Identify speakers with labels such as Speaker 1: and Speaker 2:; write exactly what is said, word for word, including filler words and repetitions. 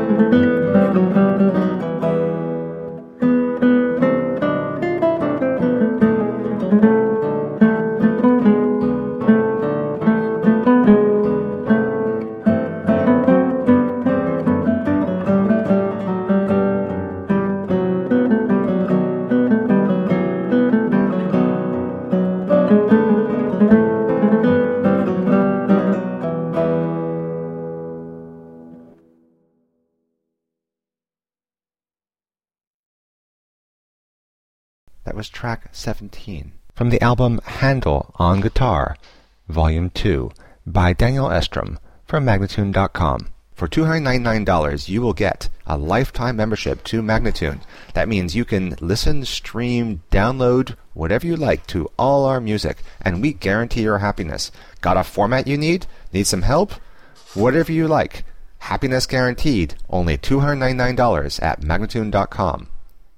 Speaker 1: That was track seventeen from the album Handel on Guitar, Volume two, by Daniel Estrom from Magnatune dot com. For two hundred ninety-nine dollars, you will get a lifetime membership to Magnatune. That means you can listen, stream, download, whatever you like to all our music, and we guarantee your happiness. Got a format you need? Need some help? Whatever you like. Happiness guaranteed. Only two hundred ninety-nine dollars at Magnatune dot com.